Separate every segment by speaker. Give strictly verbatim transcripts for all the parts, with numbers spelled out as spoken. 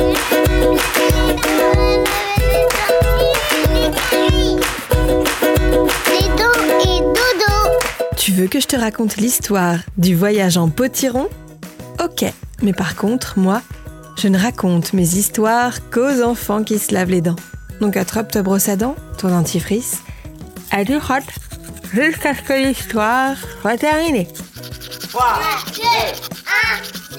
Speaker 1: Tu veux que je te raconte l'histoire du voyage en potiron ? Ok, mais par contre, moi, je ne raconte mes histoires qu'aux enfants qui se lavent les dents. Donc attrape ta brosse à dents, ton dentifrice, et tu frottes jusqu'à ce que l'histoire soit terminée.
Speaker 2: trois, deux, un,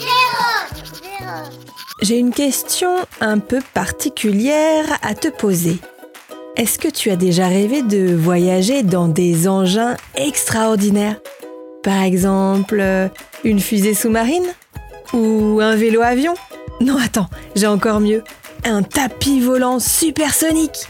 Speaker 2: zéro.
Speaker 1: J'ai une question un peu particulière à te poser. Est-ce que tu as déjà rêvé de voyager dans des engins extraordinaires ? Par exemple, une fusée sous-marine ? Ou un vélo-avion ? Non, attends, j'ai encore mieux. Un tapis volant supersonique.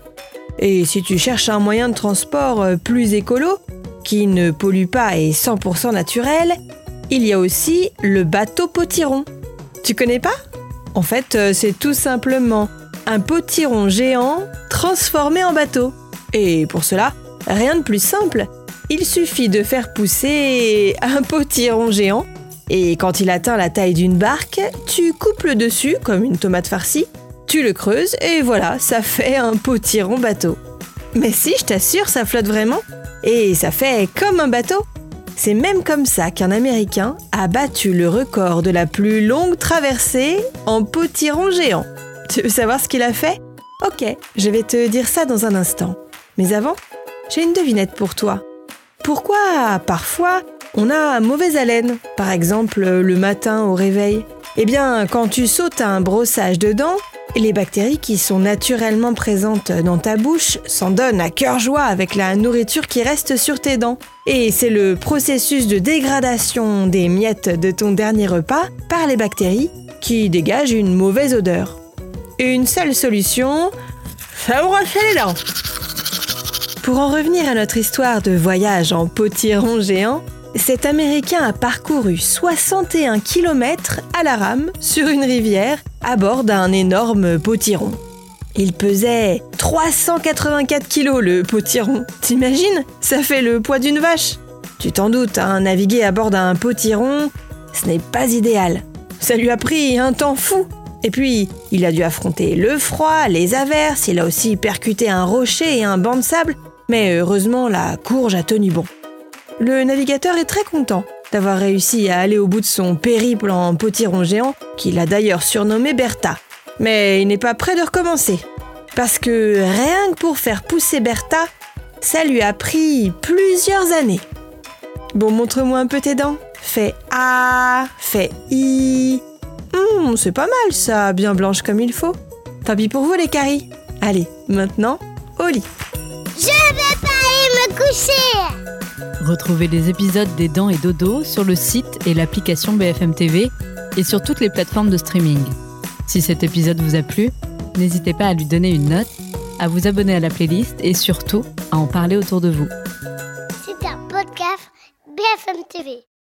Speaker 1: Et si tu cherches un moyen de transport plus écolo, qui ne pollue pas et cent pour cent naturel, il y a aussi le bateau potiron. Tu connais pas ? En fait, c'est tout simplement un potiron géant transformé en bateau. Et pour cela, rien de plus simple. Il suffit de faire pousser un potiron géant et quand il atteint la taille d'une barque, tu coupes le dessus comme une tomate farcie, tu le creuses et voilà, ça fait un potiron bateau. Mais si, je t'assure, ça flotte vraiment et ça fait comme un bateau. C'est même comme ça qu'un Américain a battu le record de la plus longue traversée en potiron géant. Tu veux savoir ce qu'il a fait ? Ok, je vais te dire ça dans un instant. Mais avant, j'ai une devinette pour toi. Pourquoi, parfois, on a mauvaise haleine ? Par exemple, le matin au réveil. Eh bien, quand tu sautes un brossage de dents, les bactéries qui sont naturellement présentes dans ta bouche s'en donnent à cœur joie avec la nourriture qui reste sur tes dents. Et c'est le processus de dégradation des miettes de ton dernier repas par les bactéries qui dégage une mauvaise odeur. Une seule solution, se brosser les dents. Pour en revenir à notre histoire de voyage en potiron géant, cet Américain a parcouru soixante et un kilomètres à la rame sur une rivière à bord d'un énorme potiron. Il pesait trois cent quatre-vingt-quatre kilos le potiron. T'imagines ? Ça fait le poids d'une vache. Tu t'en doutes, hein, naviguer à bord d'un potiron, ce n'est pas idéal. Ça lui a pris un temps fou. Et puis, il a dû affronter le froid, les averses, il a aussi percuté un rocher et un banc de sable, mais heureusement, la courge a tenu bon. Le navigateur est très content d'avoir réussi à aller au bout de son périple en potiron géant, qu'il a d'ailleurs surnommé Bertha. Mais il n'est pas prêt de recommencer, parce que rien que pour faire pousser Bertha, ça lui a pris plusieurs années. Bon, montre-moi un peu tes dents. Fais A, fais I... Hum, c'est pas mal ça, bien blanche comme il faut. Tant pis pour vous les caries. Allez, maintenant, au lit.
Speaker 2: Je vais pas aller me coucher.
Speaker 3: Retrouvez les épisodes des Dents et Dodo sur le site et l'application B F M T V et sur toutes les plateformes de streaming. Si cet épisode vous a plu, n'hésitez pas à lui donner une note, à vous abonner à la playlist et surtout à en parler autour de vous.
Speaker 2: C'est un podcast B F M T V.